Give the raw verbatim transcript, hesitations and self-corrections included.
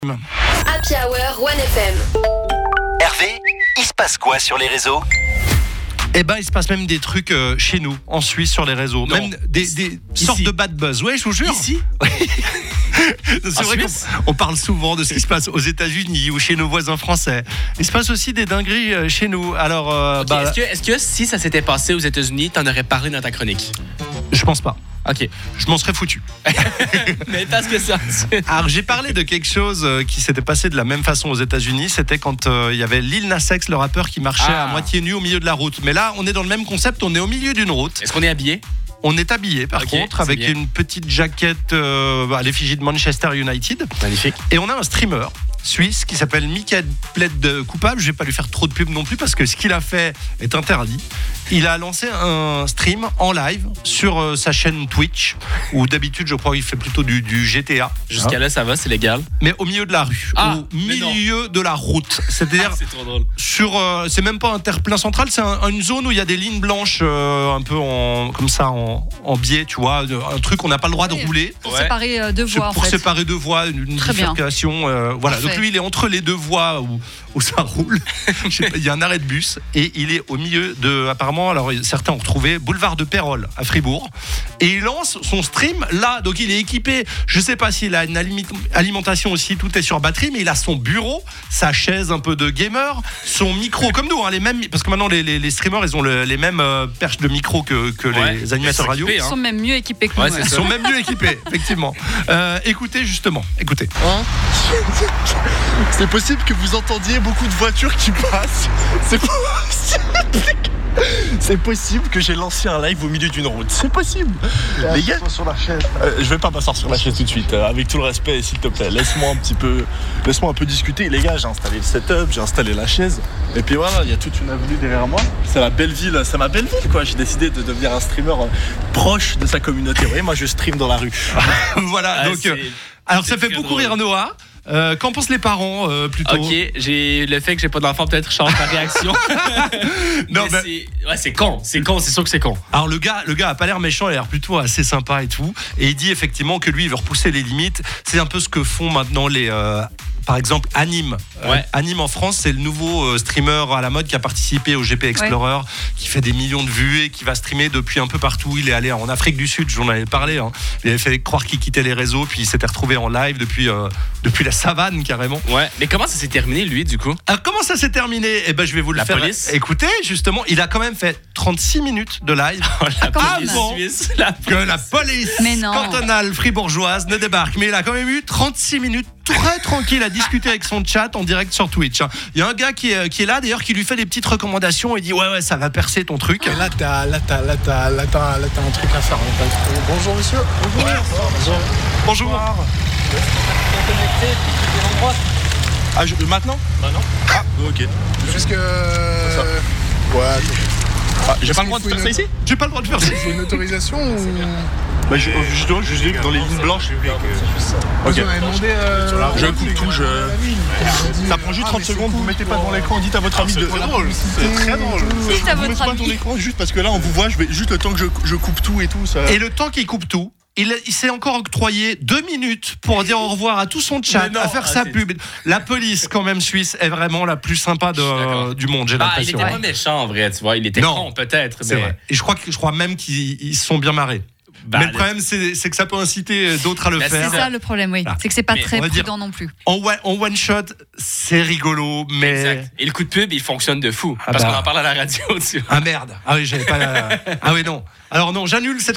Happy Hour One F M. Hervé, il se passe quoi sur les réseaux ? Eh ben, il se passe même des trucs euh, chez nous, en Suisse, sur les réseaux. Non. Même des, des sortes de bad buzz. Ouais, je vous jure. Ici ? C'est En vrai qu'on Suisse on parle souvent de ce qui se passe aux États-Unis ou chez nos voisins français. Il se passe aussi des dingueries euh, chez nous. Alors, euh, Ok, bah, est-ce, que, est-ce que si ça s'était passé aux États-Unis, t'en aurais parlé dans ta chronique? je pense pas. Ok. Je m'en serais foutu. Mais parce que ça. Alors, j'ai parlé de quelque chose euh, qui s'était passé de la même façon aux États-Unis. C'était quand euh, il y avait Lil Nas X, le rappeur, qui marchait Ah. à moitié nu au milieu de la route. Mais là, on est dans le même concept. On est au milieu d'une route. Est-ce qu'on est habillé? On est habillé, par Ok, contre, c'est avec bien. une petite jaquette euh, à l'effigie de Manchester United. Magnifique. Et on a un streamer suisse qui s'appelle Michael Plaid Coupable. Je vais pas lui faire trop de pub non plus parce que ce qu'il a fait est interdit. Il a lancé un stream en live sur euh, sa chaîne Twitch, où d'habitude, je crois, il fait plutôt du, du G T A. Jusqu'à Hein. là, ça va, c'est légal. Mais au milieu de la rue, Ah, au mais non. milieu de la route. C'est-à-dire Ah, c'est trop drôle. sur, euh, c'est même pas un terre-plein central, c'est un- une zone où il y a des lignes blanches euh, un peu en, comme ça en, en biais, tu vois, un truc qu'on n'a pas le droit de Oui. rouler. Pour Ouais. séparer euh, deux C'est voies en pour fait. séparer deux voies, une, une Très bien. bifurcation. euh, voilà. Parfait. Donc lui, il est entre les deux voies où, où ça roule. Je sais pas, il y a un arrêt de bus et il est au milieu de. Apparemment, alors certains ont retrouvé boulevard de Pérol à Fribourg et il lance son stream là. Donc il est équipé. Je sais pas s'il a une alimi- alimentation aussi. Tout est sur batterie, mais il a son bureau, sa chaise un peu de gamer, son micro comme nous, hein, les mêmes. Parce que maintenant les, les, les streamers, ils ont le- les mêmes euh, perches de micro que, que Ouais. les animateurs Ils sont radio. équipés, Ils hein. sont même mieux équipés que Ouais, nous. c'est ouais. Ils sont même mieux équipés, effectivement. Euh, écoutez justement, écoutez. C'est possible que vous entendiez beaucoup de voitures qui passent. C'est possible. C'est possible que j'ai lancé un live au milieu d'une route. C'est possible. Les gars, sur la chaise. euh, je vais pas m'asseoir sur la chaise tout de suite. euh, avec tout le respect, s'il te plaît, laisse-moi un petit peu, laisse-moi un peu discuter. Les gars, j'ai installé le setup, j'ai installé la chaise, et puis voilà, il y a toute une avenue derrière moi. C'est la belle ville, c'est ma belle ville quoi. J'ai décidé de devenir un streamer euh, proche de sa communauté. Vous voyez, moi je stream dans la rue. Voilà. Ah, donc, c'est- euh, alors ça c'est fait très beaucoup drôle. rire Noah. Euh, qu'en pensent les parents euh, plutôt? Ok, j'ai le fait que j'ai pas d'enfant, peut-être change ma réaction. Non, Mais mais- c'est... Ouais, c'est con, c'est con, c'est sûr que c'est con. Alors le gars, le gars a pas l'air méchant, il a l'air plutôt assez sympa et tout. Et il dit effectivement que lui, il veut repousser les limites. C'est un peu ce que font maintenant les, euh, par exemple, Anime. Euh, Ouais. Anime en France, c'est le nouveau euh, streamer à la mode qui a participé au G P Explorer, qui fait des millions de vues et qui va streamer depuis un peu partout. Il est allé en Afrique du Sud, j'en avais parlé. Hein. Il avait fait croire qu'il quittait les réseaux, puis il s'était retrouvé en live depuis, euh, depuis la savane carrément. Ouais. Mais comment ça s'est terminé, lui, du coup? Alors comment ça s'est terminé? Eh ben je vais vous le La faire police écouter justement. Il a quand même fait trente-six minutes de live La quand même. police Avant suisse. La... que la police Mais non. cantonale fribourgeoise ne débarque. Mais il a quand même eu trente-six minutes très tranquille à discuter avec son chat en direct sur Twitch. Il y a un gars qui est, qui est là d'ailleurs qui lui fait des petites recommandations et dit ouais ouais ça va percer ton truc. Et là, t'as, là, t'as, là, t'as, là, t'as, là, t'as un truc à faire. Là, t'as un truc- Bonjour monsieur. Bonjour. Bonjour. Bonjour. Ah, je- maintenant Bah non. Ah, ok. Juste que. Ouais. Ah, j'ai pas le droit de faire ça ici J'ai pas le droit de faire ça. Il faut une autorisation ou. Bah, je, justement, je dis que dans les lignes blanches. Vous Ok. m'avez demandé. euh, Je coupe tout, je. Ça prend juste Ah, trente mais c'est secondes, vous cool, mettez pas quoi. devant l'écran, dites à votre ami de. C'est drôle, c'est très drôle. Dites à Vous votre mettez pas ami. ton écran juste parce que là on vous voit, je vais juste le temps que je, je coupe tout et tout. Ça... Et le temps qu'il coupe tout, il, il s'est encore octroyé deux minutes pour dire au revoir à tout son chat, Mais non, à faire ah, sa c'est- pub. La police, quand même, suisse, est vraiment la plus sympa de- Je suis d'accord. du monde, j'ai Bah, il l'impression. était pas méchant, en vrai, tu vois. Il était Non. con, peut-être. C'est mais... vrai. Et je crois, que, je crois même qu'ils ils se sont bien marrés. Bah, mais le le- problème, c'est c'est que ça peut inciter d'autres à le Bah, faire. C'est ça le problème, oui. Ah. C'est que c'est pas Mais très on va dire- prudent non plus. En one, en one shot, c'est rigolo, mais. Exact. Et le coup de pub, il fonctionne de fou. Ah parce bah. qu'on en parle à la radio, tu vois. Ah merde. Ah oui, j'avais pas. la- Ah oui, non. Alors non, j'annule cette